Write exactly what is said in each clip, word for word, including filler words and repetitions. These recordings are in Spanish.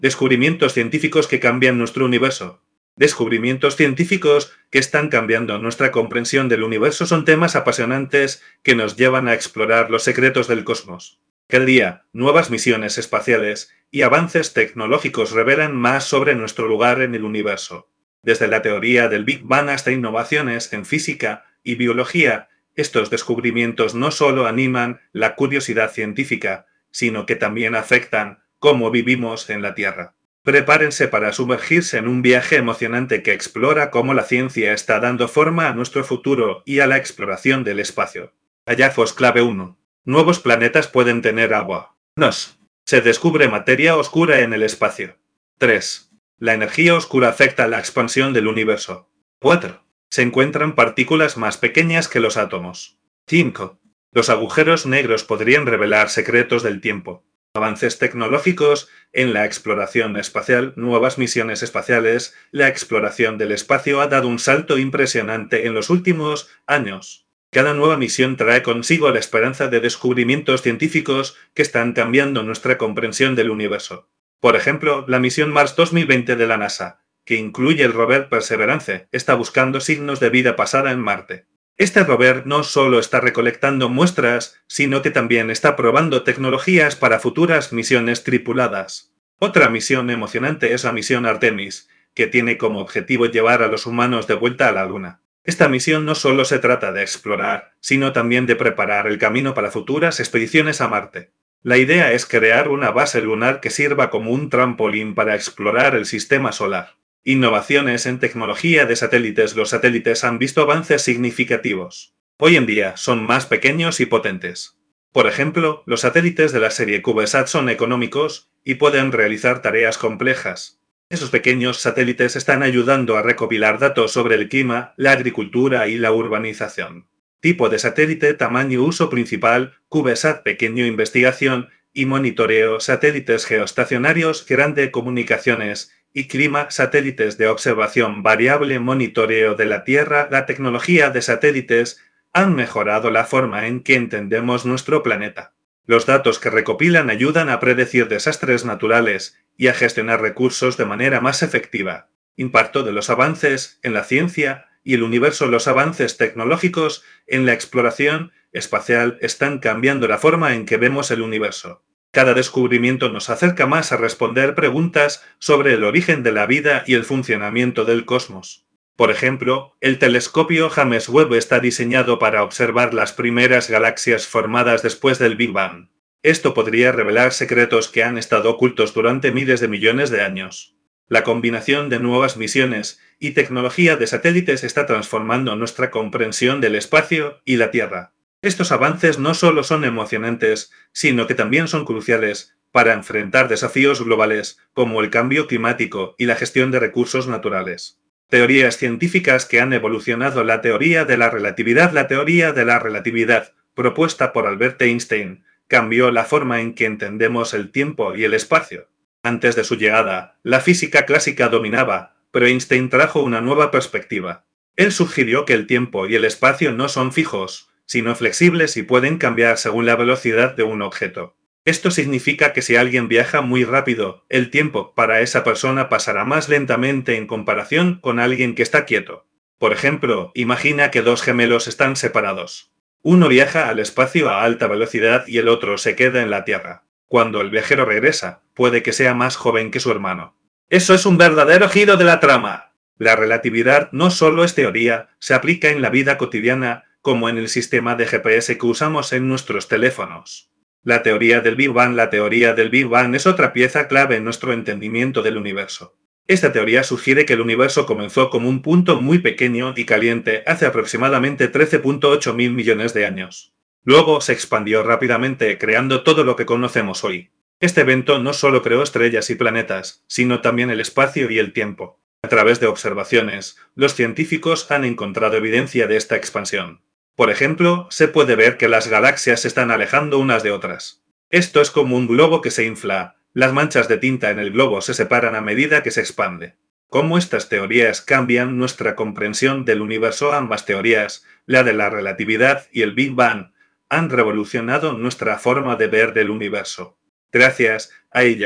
Descubrimientos científicos que cambian nuestro universo. Descubrimientos científicos que están cambiando nuestra comprensión del universo son temas apasionantes que nos llevan a explorar los secretos del cosmos. Cada día, nuevas misiones espaciales y avances tecnológicos revelan más sobre nuestro lugar en el universo. Desde la teoría del Big Bang hasta innovaciones en física y biología, estos descubrimientos no solo animan la curiosidad científica, sino que también afectan cómo vivimos en la Tierra. Prepárense para sumergirse en un viaje emocionante que explora cómo la ciencia está dando forma a nuestro futuro y a la exploración del espacio. Hallazgos clave uno. Nuevos planetas pueden tener agua. dos. Se descubre materia oscura en el espacio. tres. La energía oscura afecta la expansión del universo. cuatro. Se encuentran partículas más pequeñas que los átomos. cinco. Los agujeros negros podrían revelar secretos del tiempo. Avances tecnológicos en la exploración espacial, nuevas misiones espaciales, la exploración del espacio ha dado un salto impresionante en los últimos años. Cada nueva misión trae consigo la esperanza de descubrimientos científicos que están cambiando nuestra comprensión del universo. Por ejemplo, la misión Mars dos mil veinte de la NASA, que incluye el rover Perseverance, está buscando signos de vida pasada en Marte. Este rover no solo está recolectando muestras, sino que también está probando tecnologías para futuras misiones tripuladas. Otra misión emocionante es la misión Artemis, que tiene como objetivo llevar a los humanos de vuelta a la Luna. Esta misión no solo se trata de explorar, sino también de preparar el camino para futuras expediciones a Marte. La idea es crear una base lunar que sirva como un trampolín para explorar el sistema solar. Innovaciones en tecnología de satélites. Los satélites han visto avances significativos. Hoy en día son más pequeños y potentes. Por ejemplo, los satélites de la serie CubeSat son económicos y pueden realizar tareas complejas. Esos pequeños satélites están ayudando a recopilar datos sobre el clima, la agricultura y la urbanización. Tipo de satélite, tamaño, uso principal, CubeSat, pequeño, investigación y monitoreo, satélites geoestacionarios, grande, comunicaciones y clima, satélites de observación variable, monitoreo de la Tierra. La tecnología de satélites han mejorado la forma en que entendemos nuestro planeta. Los datos que recopilan ayudan a predecir desastres naturales y a gestionar recursos de manera más efectiva. Impacto de los avances en la ciencia y el universo. Los avances tecnológicos en la exploración espacial están cambiando la forma en que vemos el universo. Cada descubrimiento nos acerca más a responder preguntas sobre el origen de la vida y el funcionamiento del cosmos. Por ejemplo, el telescopio James Webb está diseñado para observar las primeras galaxias formadas después del Big Bang. Esto podría revelar secretos que han estado ocultos durante miles de millones de años. La combinación de nuevas misiones y tecnología de satélites está transformando nuestra comprensión del espacio y la Tierra. Estos avances no solo son emocionantes, sino que también son cruciales para enfrentar desafíos globales como el cambio climático y la gestión de recursos naturales. Teorías científicas que han evolucionado. La teoría de la relatividad. La teoría de la relatividad, propuesta por Albert Einstein, cambió la forma en que entendemos el tiempo y el espacio. Antes de su llegada, la física clásica dominaba, pero Einstein trajo una nueva perspectiva. Él sugirió que el tiempo y el espacio no son fijos, sino flexibles y pueden cambiar según la velocidad de un objeto. Esto significa que si alguien viaja muy rápido, el tiempo para esa persona pasará más lentamente en comparación con alguien que está quieto. Por ejemplo, imagina que dos gemelos están separados. Uno viaja al espacio a alta velocidad y el otro se queda en la Tierra. Cuando el viajero regresa, puede que sea más joven que su hermano. Eso es un verdadero giro de la trama. La relatividad no solo es teoría, se aplica en la vida cotidiana, como en el sistema de G P S que usamos en nuestros teléfonos. La teoría del Big Bang. La teoría del Big Bang es otra pieza clave en nuestro entendimiento del universo. Esta teoría sugiere que el universo comenzó como un punto muy pequeño y caliente hace aproximadamente trece punto ocho mil millones de años. Luego se expandió rápidamente, creando todo lo que conocemos hoy. Este evento no solo creó estrellas y planetas, sino también el espacio y el tiempo. A través de observaciones, los científicos han encontrado evidencia de esta expansión. Por ejemplo, se puede ver que las galaxias se están alejando unas de otras. Esto es como un globo que se infla. Las manchas de tinta en el globo se separan a medida que se expande. ¿Cómo estas teorías cambian nuestra comprensión del universo? Ambas teorías, la de la relatividad y el Big Bang, han revolucionado nuestra forma de ver del universo. Gracias a ellas,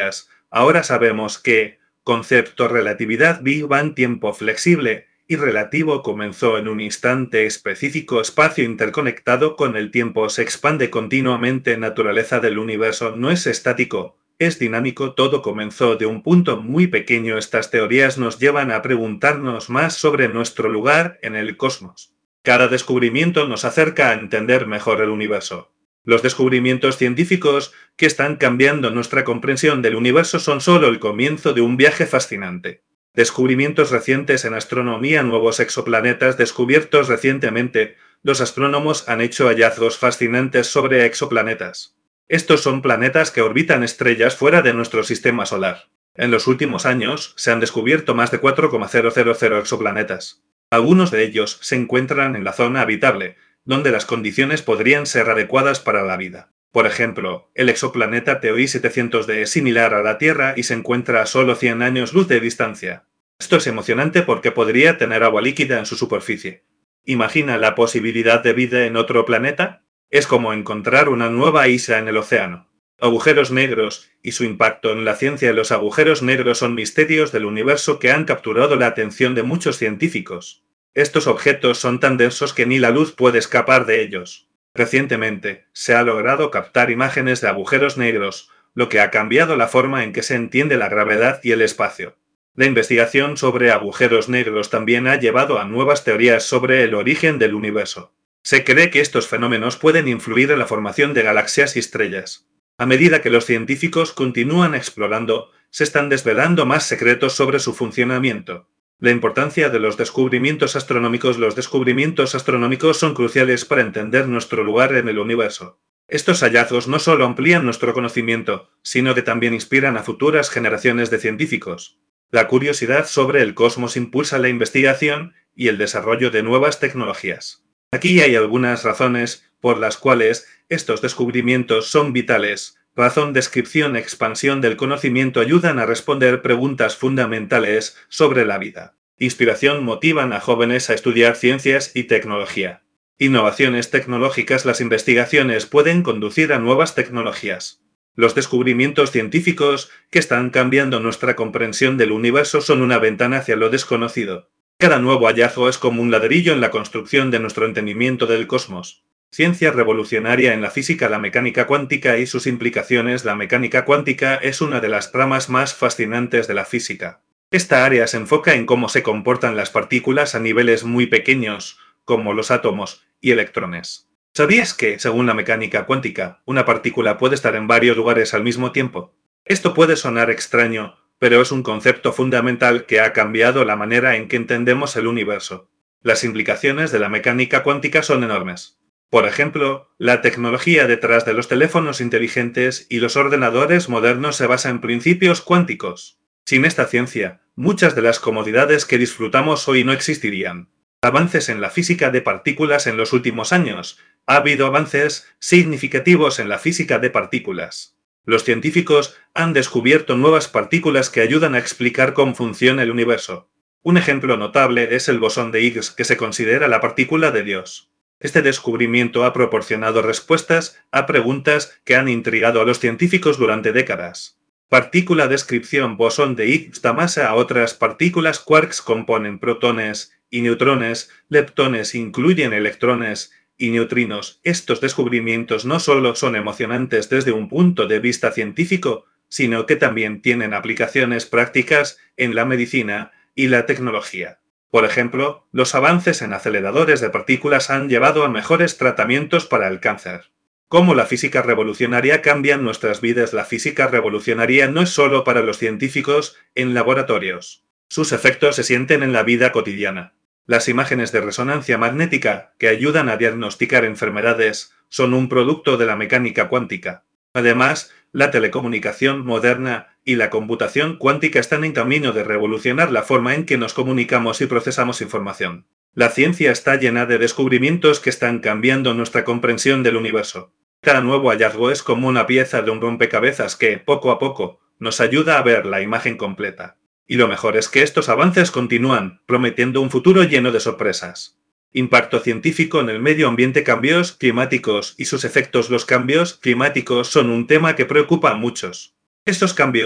Ahora sabemos que concepto relatividad Big Bang tiempo flexible y relativo comenzó en un instante específico espacio interconectado con el tiempo se expande continuamente naturaleza del universo no es estático, es dinámico todo comenzó de un punto muy pequeño estas teorías nos llevan a preguntarnos más sobre nuestro lugar en el cosmos. Cada descubrimiento nos acerca a entender mejor el universo. Los descubrimientos científicos que están cambiando nuestra comprensión del universo son solo el comienzo de un viaje fascinante. Descubrimientos recientes en astronomía, nuevos exoplanetas descubiertos recientemente, los astrónomos han hecho hallazgos fascinantes sobre exoplanetas. Estos son planetas que orbitan estrellas fuera de nuestro sistema solar. En los últimos años se han descubierto más de cuatro coma cero cero cero exoplanetas. Algunos de ellos se encuentran en la zona habitable, donde las condiciones podrían ser adecuadas para la vida. Por ejemplo, el exoplaneta T O I setecientos d es similar a la Tierra y se encuentra a solo cien años luz de distancia. Esto es emocionante porque podría tener agua líquida en su superficie. ¿Imagina la posibilidad de vida en otro planeta? Es como encontrar una nueva isla en el océano. Agujeros negros y su impacto en la ciencia. Los agujeros negros son misterios del universo que han capturado la atención de muchos científicos. Estos objetos son tan densos que ni la luz puede escapar de ellos. Recientemente, se ha logrado captar imágenes de agujeros negros, lo que ha cambiado la forma en que se entiende la gravedad y el espacio. La investigación sobre agujeros negros también ha llevado a nuevas teorías sobre el origen del universo. Se cree que estos fenómenos pueden influir en la formación de galaxias y estrellas. A medida que los científicos continúan explorando, se están desvelando más secretos sobre su funcionamiento. La importancia de los descubrimientos astronómicos. Los descubrimientos astronómicos son cruciales para entender nuestro lugar en el universo. Estos hallazgos no solo amplían nuestro conocimiento, sino que también inspiran a futuras generaciones de científicos. La curiosidad sobre el cosmos impulsa la investigación y el desarrollo de nuevas tecnologías. Aquí hay algunas razones por las cuales estos descubrimientos son vitales. Razón, descripción, expansión del conocimiento ayudan a responder preguntas fundamentales sobre la vida. Inspiración motivan a jóvenes a estudiar ciencias y tecnología. Innovaciones tecnológicas. Las investigaciones pueden conducir a nuevas tecnologías. Los descubrimientos científicos que están cambiando nuestra comprensión del universo son una ventana hacia lo desconocido. Cada nuevo hallazgo es como un ladrillo en la construcción de nuestro entendimiento del cosmos. Ciencia revolucionaria en la física. La mecánica cuántica y sus implicaciones. La mecánica cuántica es una de las ramas más fascinantes de la física. Esta área se enfoca en cómo se comportan las partículas a niveles muy pequeños, como los átomos y electrones. ¿Sabías que, según la mecánica cuántica, una partícula puede estar en varios lugares al mismo tiempo? Esto puede sonar extraño, pero es un concepto fundamental que ha cambiado la manera en que entendemos el universo. Las implicaciones de la mecánica cuántica son enormes. Por ejemplo, la tecnología detrás de los teléfonos inteligentes y los ordenadores modernos se basa en principios cuánticos. Sin esta ciencia, muchas de las comodidades que disfrutamos hoy no existirían. Avances en la física de partículas. En los últimos años, ha habido avances significativos en la física de partículas. Los científicos han descubierto nuevas partículas que ayudan a explicar cómo funciona el universo. Un ejemplo notable es el bosón de Higgs, que se considera la partícula de Dios. Este descubrimiento ha proporcionado respuestas a preguntas que han intrigado a los científicos durante décadas. Partícula. Descripción. Bosón de Higgs da masa a otras partículas. Quarks componen protones y neutrones, leptones incluyen electrones y neutrinos. Estos descubrimientos no solo son emocionantes desde un punto de vista científico, sino que también tienen aplicaciones prácticas en la medicina y la tecnología. Por ejemplo, los avances en aceleradores de partículas han llevado a mejores tratamientos para el cáncer. ¿Cómo la física revolucionaria cambia nuestras vidas? La física revolucionaria no es solo para los científicos en laboratorios. Sus efectos se sienten en la vida cotidiana. Las imágenes de resonancia magnética que ayudan a diagnosticar enfermedades son un producto de la mecánica cuántica. Además, la telecomunicación moderna y la computación cuántica están en camino de revolucionar la forma en que nos comunicamos y procesamos información. La ciencia está llena de descubrimientos que están cambiando nuestra comprensión del universo. Cada nuevo hallazgo es como una pieza de un rompecabezas que, poco a poco, nos ayuda a ver la imagen completa. Y lo mejor es que estos avances continúan, prometiendo un futuro lleno de sorpresas. Impacto científico en el medio ambiente. Cambios climáticos y sus efectos. Los cambios climáticos son un tema que preocupa a muchos. Estos cambios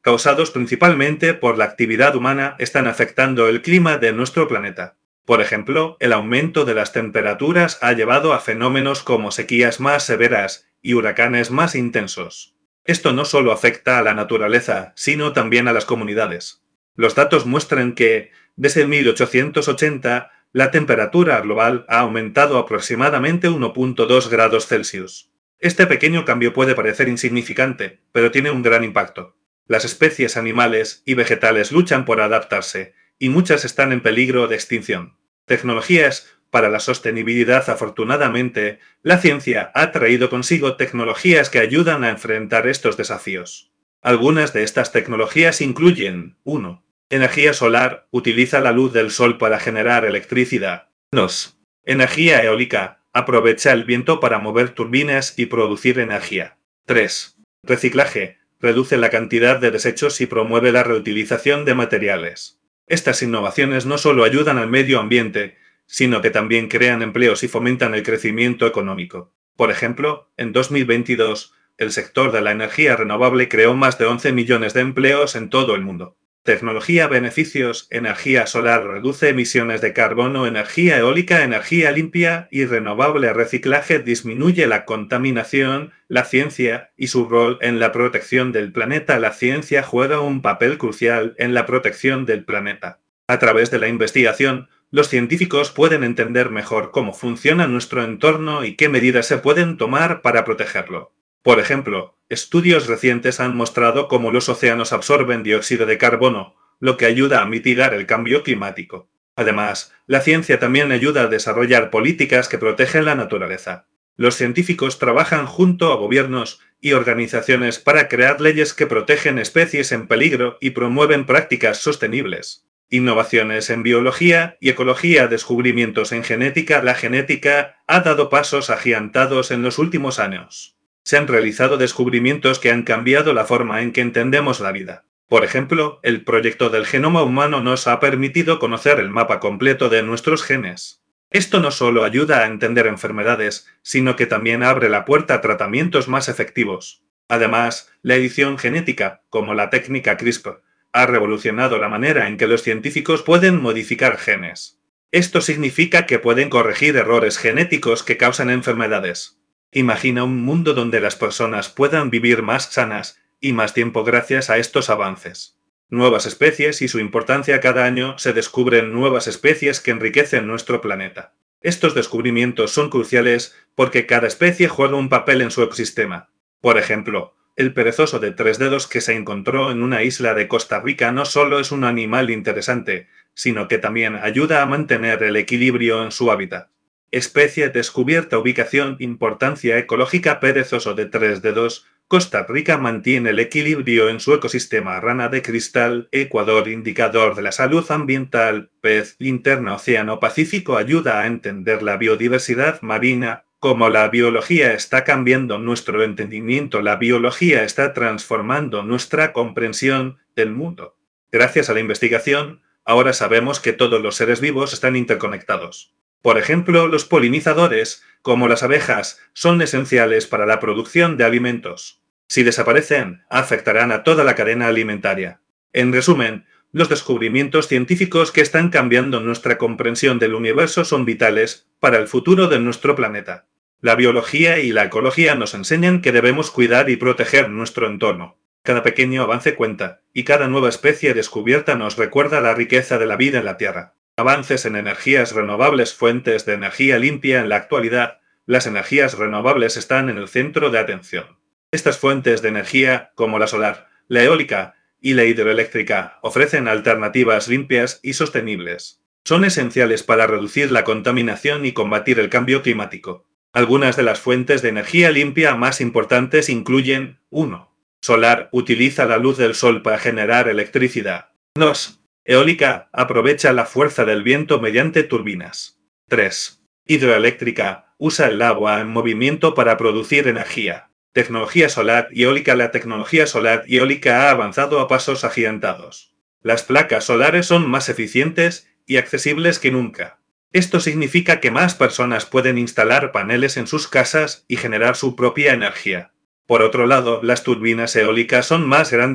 causados principalmente por la actividad humana, están afectando el clima de nuestro planeta. Por ejemplo, el aumento de las temperaturas ha llevado a fenómenos como sequías más severas y huracanes más intensos. Esto no solo afecta a la naturaleza, sino también a las comunidades. Los datos muestran que, desde mil ochocientos ochenta, la temperatura global ha aumentado aproximadamente uno punto dos grados Celsius. Este pequeño cambio puede parecer insignificante, pero tiene un gran impacto. Las especies animales y vegetales luchan por adaptarse, y muchas están en peligro de extinción. Tecnologías para la sostenibilidad. Afortunadamente, la ciencia ha traído consigo tecnologías que ayudan a enfrentar estos desafíos. Algunas de estas tecnologías incluyen: uno. Energía solar. Utiliza la luz del sol para generar electricidad. dos. Energía eólica. Aprovecha el viento para mover turbinas y producir energía. tres. Reciclaje. Reduce la cantidad de desechos y promueve la reutilización de materiales. Estas innovaciones no solo ayudan al medio ambiente, sino que también crean empleos y fomentan el crecimiento económico. Por ejemplo, en dos mil veintidós, el sector de la energía renovable creó más de once millones de empleos en todo el mundo. Tecnología, beneficios: energía solar reduce emisiones de carbono, energía eólica, energía limpia y renovable, reciclaje disminuye la contaminación, la ciencia y su rol en la protección del planeta. La ciencia juega un papel crucial en la protección del planeta. A través de la investigación, los científicos pueden entender mejor cómo funciona nuestro entorno y qué medidas se pueden tomar para protegerlo. Por ejemplo, estudios recientes han mostrado cómo los océanos absorben dióxido de carbono, lo que ayuda a mitigar el cambio climático. Además, la ciencia también ayuda a desarrollar políticas que protegen la naturaleza. Los científicos trabajan junto a gobiernos y organizaciones para crear leyes que protegen especies en peligro y promueven prácticas sostenibles. Innovaciones en biología y ecología, descubrimientos en genética. La genética ha dado pasos agigantados en los últimos años. Se han realizado descubrimientos que han cambiado la forma en que entendemos la vida. Por ejemplo, el proyecto del genoma humano nos ha permitido conocer el mapa completo de nuestros genes. Esto no solo ayuda a entender enfermedades, sino que también abre la puerta a tratamientos más efectivos. Además, la edición genética, como la técnica CRISPR, ha revolucionado la manera en que los científicos pueden modificar genes. Esto significa que pueden corregir errores genéticos que causan enfermedades. Imagina un mundo donde las personas puedan vivir más sanas y más tiempo gracias a estos avances. Nuevas especies y su importancia. Cada año se descubren nuevas especies que enriquecen nuestro planeta. Estos descubrimientos son cruciales porque cada especie juega un papel en su ecosistema. Por ejemplo, el perezoso de tres dedos que se encontró en una isla de Costa Rica no solo es un animal interesante, sino que también ayuda a mantener el equilibrio en su hábitat. Especie descubierta. Ubicación, importancia ecológica. Perezoso de tres dedos, Costa Rica mantiene el equilibrio en su ecosistema. Rana de cristal, Ecuador, indicador de la salud ambiental. Pez linterna. Océano Pacífico ayuda a entender la biodiversidad marina. Como la biología está cambiando nuestro entendimiento, la biología está transformando nuestra comprensión del mundo. Gracias a la investigación, ahora sabemos que todos los seres vivos están interconectados. Por ejemplo, los polinizadores, como las abejas, son esenciales para la producción de alimentos. Si desaparecen, afectarán a toda la cadena alimentaria. En resumen, los descubrimientos científicos que están cambiando nuestra comprensión del universo son vitales para el futuro de nuestro planeta. La biología y la ecología nos enseñan que debemos cuidar y proteger nuestro entorno. Cada pequeño avance cuenta, y cada nueva especie descubierta nos recuerda la riqueza de la vida en la Tierra. Avances en energías renovables. Fuentes de energía limpia. En la actualidad, las energías renovables están en el centro de atención. Estas fuentes de energía, como la solar, la eólica y la hidroeléctrica, ofrecen alternativas limpias y sostenibles. Son esenciales para reducir la contaminación y combatir el cambio climático. Algunas de las fuentes de energía limpia más importantes incluyen: uno. Solar. Utiliza la luz del sol para generar electricidad. dos. Eólica. Aprovecha la fuerza del viento mediante turbinas. tres. Hidroeléctrica. Usa el agua en movimiento para producir energía. Tecnología solar y eólica. La tecnología solar y eólica ha avanzado a pasos agigantados. Las placas solares son más eficientes y accesibles que nunca. Esto significa que más personas pueden instalar paneles en sus casas y generar su propia energía. Por otro lado, las turbinas eólicas son más grandes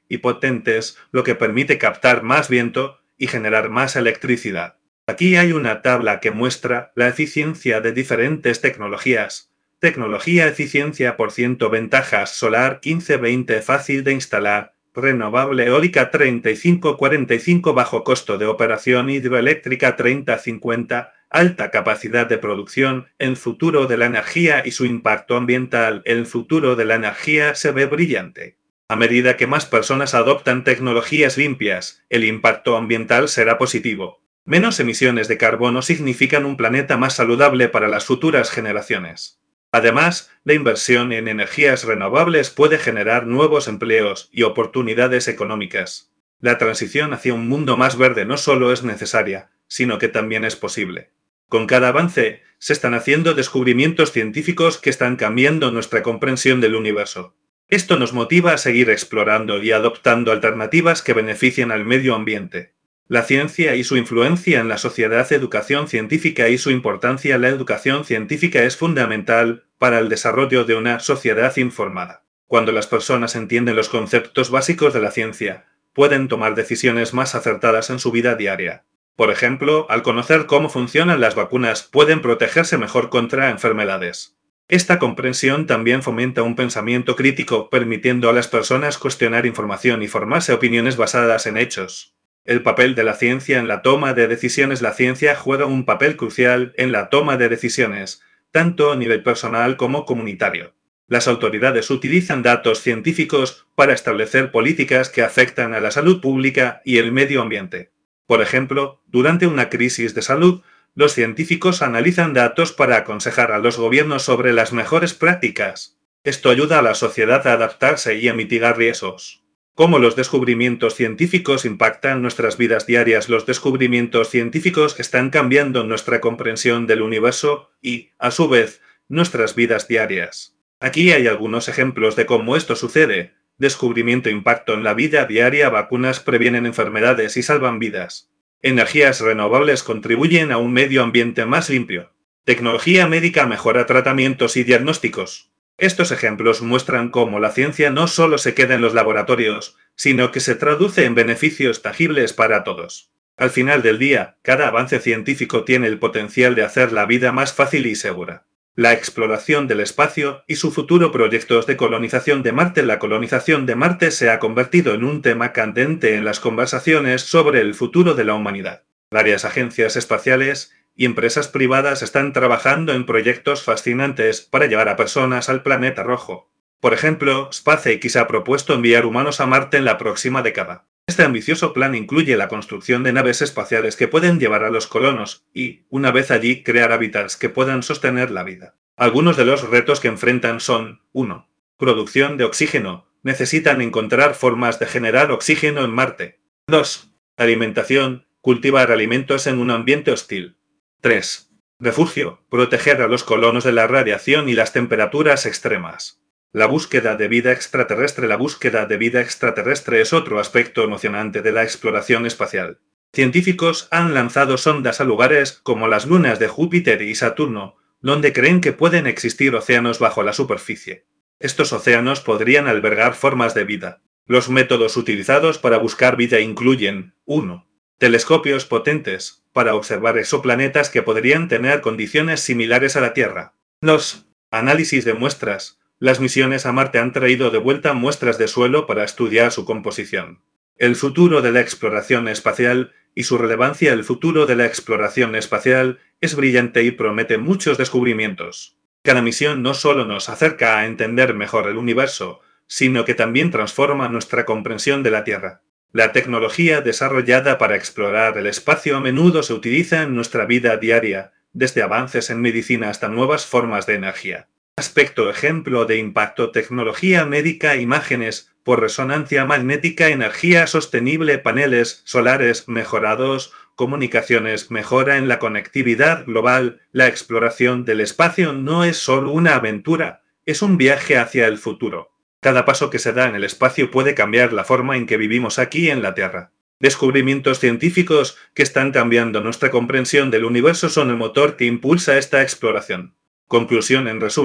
y potentes, lo que permite captar más viento y generar más electricidad. Aquí hay una tabla que muestra la eficiencia de diferentes tecnologías. Tecnología eficiencia por ciento ventajas solar quince veinte fácil de instalar, renovable eólica treinta y cinco cuarenta y cinco bajo costo de operación hidroeléctrica treinta cincuenta, alta capacidad de producción, el futuro de la energía y su impacto ambiental. El futuro de la energía se ve brillante. A medida que más personas adoptan tecnologías limpias, el impacto ambiental será positivo. Menos emisiones de carbono significan un planeta más saludable para las futuras generaciones. Además, la inversión en energías renovables puede generar nuevos empleos y oportunidades económicas. La transición hacia un mundo más verde no solo es necesaria, sino que también es posible. Con cada avance, se están haciendo descubrimientos científicos que están cambiando nuestra comprensión del universo. Esto nos motiva a seguir explorando y adoptando alternativas que beneficien al medio ambiente. La ciencia y su influencia en la sociedad, educación científica y su importancia. La educación científica es fundamental para el desarrollo de una sociedad informada. Cuando las personas entienden los conceptos básicos de la ciencia, pueden tomar decisiones más acertadas en su vida diaria. Por ejemplo, al conocer cómo funcionan las vacunas, pueden protegerse mejor contra enfermedades. Esta comprensión también fomenta un pensamiento crítico, permitiendo a las personas cuestionar información y formarse opiniones basadas en hechos. El papel de la ciencia en la toma de decisiones. La ciencia juega un papel crucial en la toma de decisiones, tanto a nivel personal como comunitario. Las autoridades utilizan datos científicos para establecer políticas que afectan a la salud pública y el medio ambiente. Por ejemplo, durante una crisis de salud, los científicos analizan datos para aconsejar a los gobiernos sobre las mejores prácticas. Esto ayuda a la sociedad a adaptarse y a mitigar riesgos. ¿Cómo los descubrimientos científicos impactan nuestras vidas diarias? Los descubrimientos científicos están cambiando nuestra comprensión del universo y, a su vez, nuestras vidas diarias. Aquí hay algunos ejemplos de cómo esto sucede. Descubrimiento impacto en la vida diaria. Vacunas previenen enfermedades y salvan vidas. Energías renovables contribuyen a un medio ambiente más limpio. Tecnología médica mejora tratamientos y diagnósticos. Estos ejemplos muestran cómo la ciencia no solo se queda en los laboratorios, sino que se traduce en beneficios tangibles para todos. Al final del día, cada avance científico tiene el potencial de hacer la vida más fácil y segura. La exploración del espacio y su futuro. Proyectos de colonización de Marte. La colonización de Marte se ha convertido en un tema candente en las conversaciones sobre el futuro de la humanidad. Varias agencias espaciales y empresas privadas están trabajando en proyectos fascinantes para llevar a personas al planeta rojo. Por ejemplo, SpaceX ha propuesto enviar humanos a Marte en la próxima década. Este ambicioso plan incluye la construcción de naves espaciales que pueden llevar a los colonos y, una vez allí, crear hábitats que puedan sostener la vida. Algunos de los retos que enfrentan son: uno. Producción de oxígeno. Necesitan encontrar formas de generar oxígeno en Marte. dos. Alimentación. Cultivar alimentos en un ambiente hostil. tres. Refugio. Proteger a los colonos de la radiación y las temperaturas extremas. La búsqueda de vida extraterrestre. La búsqueda de vida extraterrestre es otro aspecto emocionante de la exploración espacial. Científicos han lanzado sondas a lugares como las lunas de Júpiter y Saturno, donde creen que pueden existir océanos bajo la superficie. Estos océanos podrían albergar formas de vida. Los métodos utilizados para buscar vida incluyen: uno. Telescopios potentes, para observar exoplanetas que podrían tener condiciones similares a la Tierra. dos. Análisis de muestras. Las misiones a Marte han traído de vuelta muestras de suelo para estudiar su composición. El futuro de la exploración espacial y su relevancia. El futuro de la exploración espacial es brillante y promete muchos descubrimientos. Cada misión no solo nos acerca a entender mejor el universo, sino que también transforma nuestra comprensión de la Tierra. La tecnología desarrollada para explorar el espacio a menudo se utiliza en nuestra vida diaria, desde avances en medicina hasta nuevas formas de energía. Aspecto ejemplo de impacto: tecnología médica, imágenes por resonancia magnética, energía sostenible, paneles solares mejorados, comunicaciones, mejora en la conectividad global. La exploración del espacio no es solo una aventura, es un viaje hacia el futuro. Cada paso que se da en el espacio puede cambiar la forma en que vivimos aquí en la Tierra. Descubrimientos científicos que están cambiando nuestra comprensión del universo son el motor que impulsa esta exploración. Conclusión: en resumen,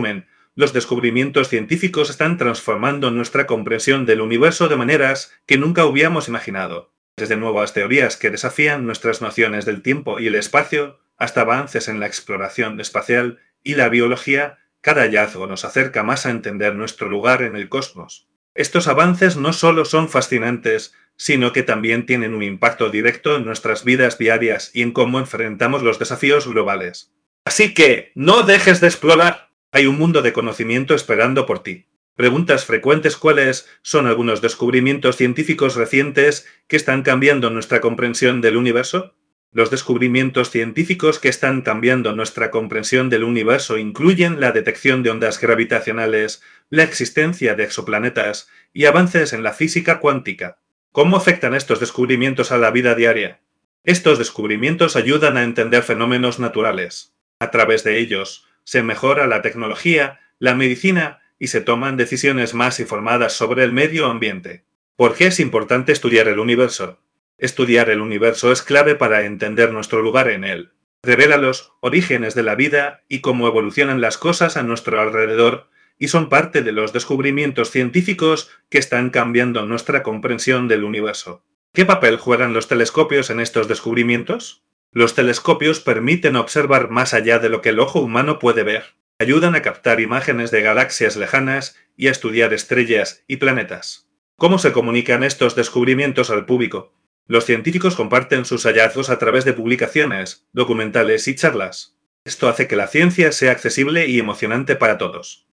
los descubrimientos científicos están transformando nuestra comprensión del universo de maneras que nunca hubiéramos imaginado. Desde nuevas teorías que desafían nuestras nociones del tiempo y el espacio, hasta avances en la exploración espacial y la biología, cada hallazgo nos acerca más a entender nuestro lugar en el cosmos. Estos avances no solo son fascinantes, sino que también tienen un impacto directo en nuestras vidas diarias y en cómo enfrentamos los desafíos globales. Así que, no dejes de explorar. Hay un mundo de conocimiento esperando por ti. Preguntas frecuentes: ¿cuáles son algunos descubrimientos científicos recientes que están cambiando nuestra comprensión del universo? Los descubrimientos científicos que están cambiando nuestra comprensión del universo incluyen la detección de ondas gravitacionales, la existencia de exoplanetas y avances en la física cuántica. ¿Cómo afectan estos descubrimientos a la vida diaria? Estos descubrimientos ayudan a entender fenómenos naturales. A través de ellos, se mejora la tecnología, la medicina y se toman decisiones más informadas sobre el medio ambiente. ¿Por qué es importante estudiar el universo? Estudiar el universo es clave para entender nuestro lugar en él. Revela los orígenes de la vida y cómo evolucionan las cosas a nuestro alrededor, y son parte de los descubrimientos científicos que están cambiando nuestra comprensión del universo. ¿Qué papel juegan los telescopios en estos descubrimientos? Los telescopios permiten observar más allá de lo que el ojo humano puede ver. Ayudan a captar imágenes de galaxias lejanas y a estudiar estrellas y planetas. ¿Cómo se comunican estos descubrimientos al público? Los científicos comparten sus hallazgos a través de publicaciones, documentales y charlas. Esto hace que la ciencia sea accesible y emocionante para todos.